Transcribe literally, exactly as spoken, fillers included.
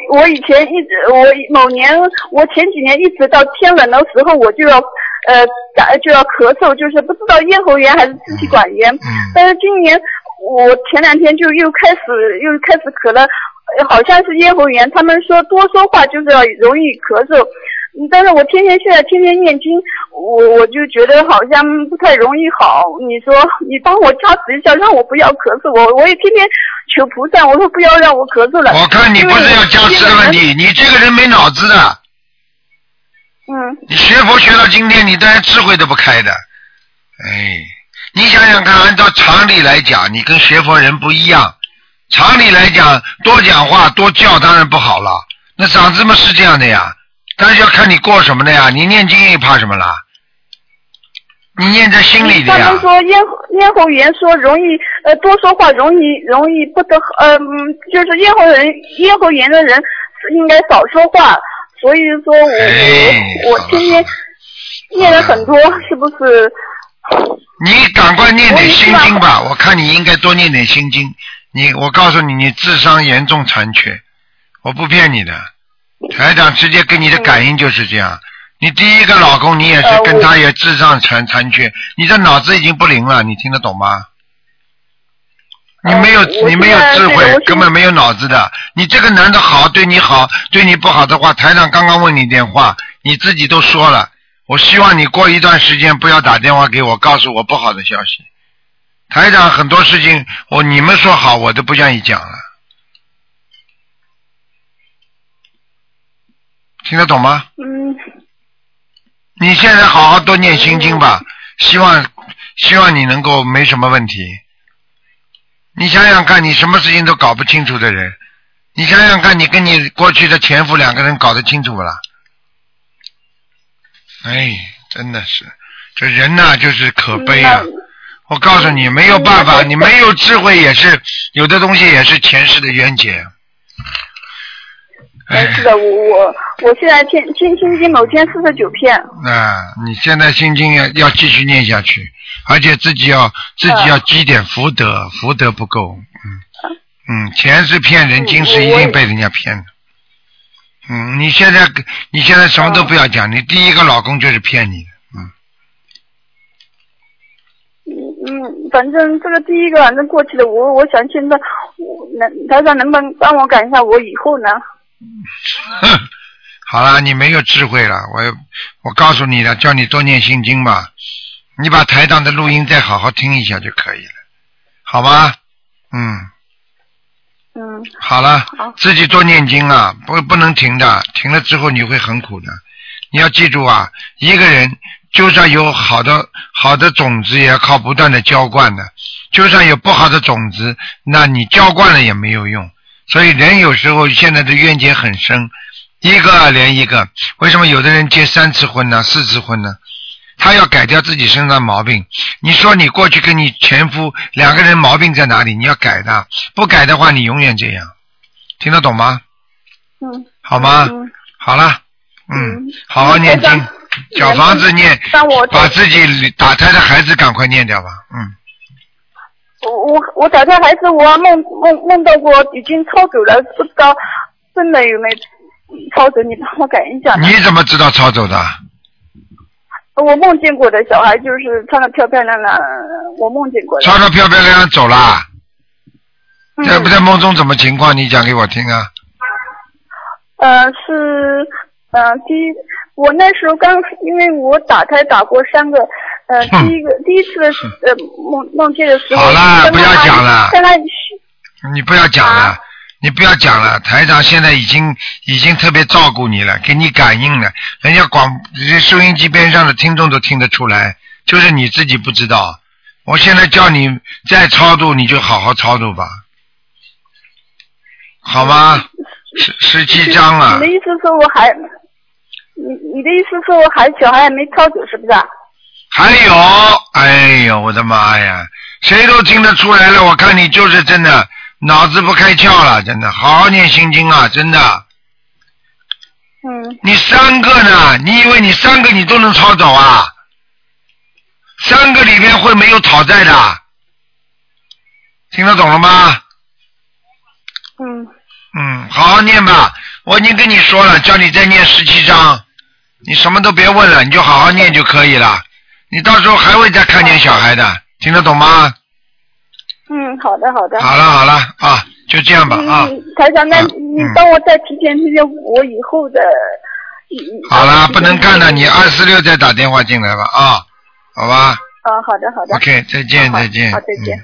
我以前一直我某年我前几年一直到天冷的时候我就要呃打就要咳嗽，就是不知道咽喉炎还是支气管炎。嗯。但是今年我前两天就又开始又开始咳了，好像是咽喉炎。他们说多说话就是要容易咳嗽。但是我天天现在天天念经，我我就觉得好像不太容易好。你说你帮我加持一下，让我不要咳嗽。我我也天天求菩萨，我说不要让我咳嗽了。 我看你不是要加持的问题，你这个人没脑子的。 嗯。 你学佛学到今天，你当然智慧都不开的。哎，你想想看，按照常理来讲，你跟学佛人不一样。常理来讲，多讲话多叫当然不好了。那长子们是这样的呀。但是要看你过什么的呀，你念经也怕什么啦？你念在心里的呀。 他们说咽咽喉炎说容易呃多说话容易容易不得呃就是咽喉人咽喉炎的人应该少说话，所以说我、哎、我我天天念了很多，是不是？ 你赶快念点心经吧，我看你应该多念点心经。你我告诉你，你智商严重残缺，我不骗你的。台长直接给你的感应就是这样，嗯、你第一个老公你也是跟他也智商残残缺，你的脑子已经不灵了，你听得懂吗？你没有、呃、你没有智慧，根本没有脑子的。你这个男的好对你好，对你不好的话，台长刚刚问你电话，你自己都说了，我希望你过一段时间不要打电话给我，告诉我不好的消息。台长很多事情我你们说好我都不愿意讲了。听得懂吗？ 嗯。 你现在好好多念心经吧，希望希望你能够没什么问题。你想想看，你什么事情都搞不清楚的人，你想想看，你跟你过去的前夫两个人搞得清楚不啦？哎，真的是，这人呐、啊、就是可悲啊！我告诉你，没有办法，你没有智慧也是有的东西也是前世的冤结。 哎，是的，我我我现在天天心经某天四十九片。 啊，你现在心经要要继续念下去，而且自己要自己要积点福德，呃、福德不够，嗯嗯，钱是骗人，今世一定被人家骗的。嗯，你现在你现在什么都不要讲，你第一个老公就是骗你的，嗯。 嗯，反正这个第一个反正过去了，我我想现在我能台长能不能帮我赶一下我以后呢？ 哼，好了，你没有智慧了，我我告诉你了，叫你多念心经吧，你把台长的录音再好好听一下就可以了，好吗？嗯。 嗯。 好了， 好， 自己多念经啊，不不能停的，停了之后你会很苦的。你要记住啊，一个人就算有好的好的种子，也要靠不断的浇灌的。就算有不好的种子，那你浇灌了也没有用。所以人有时候现在的冤结很深，一个连一个。为什么有的人结三次婚呢，四次婚呢？他要改掉自己身上的毛病。你说你过去跟你前夫两个人毛病在哪里？你要改的，不改的话你永远这样。听得懂吗？ 嗯。 好吗？ 嗯。 好了，嗯，好好念经，小房子念，把自己打胎的孩子赶快念掉吧，嗯。 我我我打胎孩子，我梦梦梦到过已经超走了，不知道真的有没有超走，你帮我改一下。 你怎么知道超走的？ 我梦见过的小孩就是穿得漂漂亮亮，我梦见过的。 穿得漂漂亮亮走了， 嗯、 在不在梦中怎么情况？你讲给我听啊。 呃，是呃第一，我那时候刚因为我打胎打过三个。呃，第一个第一次的呃梦梦见的时候， 好了，不要讲了。 在那你不要讲了，啊、你不要讲了。台长现在已经已经特别照顾你了，给你感应了，人家广收音机边上的听众都听得出来，就是你自己不知道。我现在叫你再超度，你就好好超度吧，好吗？十十七章啊。 你的意思说我还，你你的意思说我还小孩还没超走是不是啊？ 还有，哎呦，我的妈呀！谁都听得出来了，我看你就是真的脑子不开窍了，真的，好好念心经啊，真的。 嗯。 你三个呢？你以为你三个你都能抄走啊？三个里面会没有讨债的，听得懂了吗？ 嗯。 嗯，好好念吧。 我已经跟你说了，叫你再念十七章，你什么都别问了，你就好好念就可以了。你到时候还会再看见小孩的，听得懂吗？ 嗯，好的好的。 好了好了啊，就这样吧啊。 嗯，台长，那你帮我再提前提前我以后的。 好了，不能干了，你二四六再打电话进来吧啊，好吧。 啊，好的好的。 OK， 再见再见。 好，再见。嗯